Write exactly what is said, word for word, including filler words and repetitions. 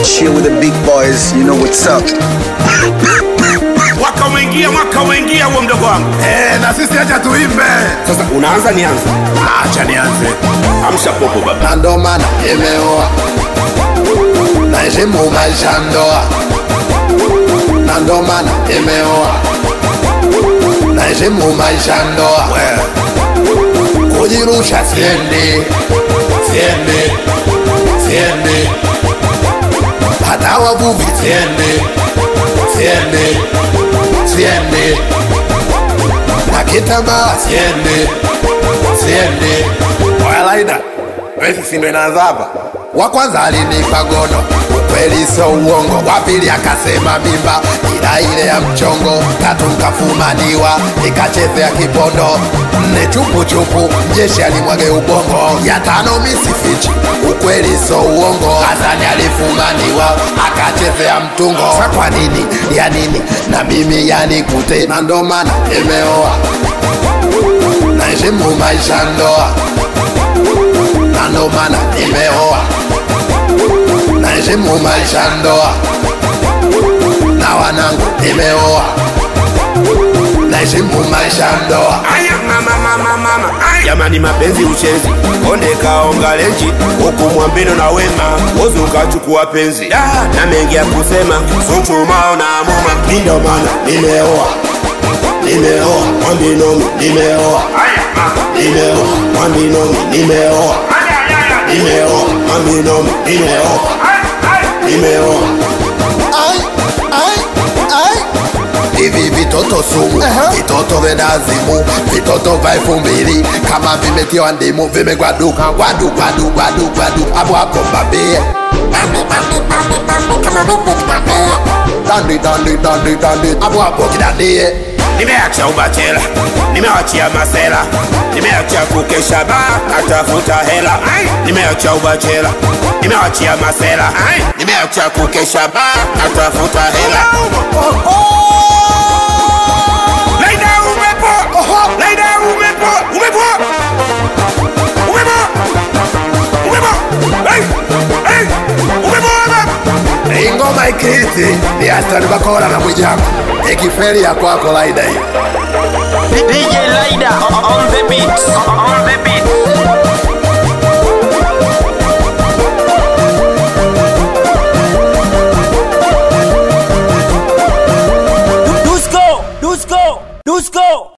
chill with the big boys, you know what's up. Mwaka umeingia, mwaka umeingia huo mdogo wangu. Eh, na sisi acha tuimbe. Sasa unaanza nianze? Acha nianze. Amsha popo baba. Na ndo maana nimeoa, naheshimu maisha ndoa. Na ndo maana nimeoa, naheshimu maisha ndoa. Kujirusha siendi, siendi, siendi. Hata wavuvi siendi, siendi, siendi. Na kitambaa siendi, siendi. Oya Laida, wewe si ndo inaanza hapa? Wa kwanza alinipa gono, ukweli so uongo. Wa pili akasema mimba, ila ile ya mchongo. Tatu nkafumaniwa, nikachezea kipondo. Nne chupu chupu, mjeshi alimwage ubongo. Ya tano misifichi, ukweli so uongo. Hasani alifumaniwa, akachezea mtungo. Sa kwa nini, ya nini, na mimi yanikute. Na ndo maana nimeoa, naheshimu maisha ndoa. Na ndo maana nimeoa, naheshimu maisha ndoa. Na wanangu nimeoa, naheshimu maisha ndoa. Aya mama mama mama. Jamani mapenzi uchezi, konde kaonga lenji. Huku mwambino na wema, ozi ukachukua penzi. Da, na mengi ya kusema, suchumao na amuma. Ndo maana nimeoa, nimeoa, mwambino nimeoa. Nimeoa, mwambino nimeoa. Nimeoa, mwambino nimeoa. Nimeoa. Ai, ai, ai. Hivi vitoto sumu, uh-huh. Vitoto venazimu, vitoto vya elfu mbili. Kama vimetiwa ndimu, vimegwaduka. Gwadu, gwadu, gwadu, gwadu. Abu hapo mbabie. Dandi, dandi, dandi, dandi. Abu hapo kidandie. Nimeacha ubachela, nimewachia masela. Nimeacha kukesha ba, natafuta hela. Nimeacha ubachela, nimewachia masela. Nimeacha kukesha ba, natafuta hela. Laida umepo, Laida umepo, umepo, umepo, umepo, hey, hey, umepo baba. Ingoma ikiti, ni Hasani Bakora na Mwijaku. Ekifeli ya kwako Laida hiyo. D J Laida on the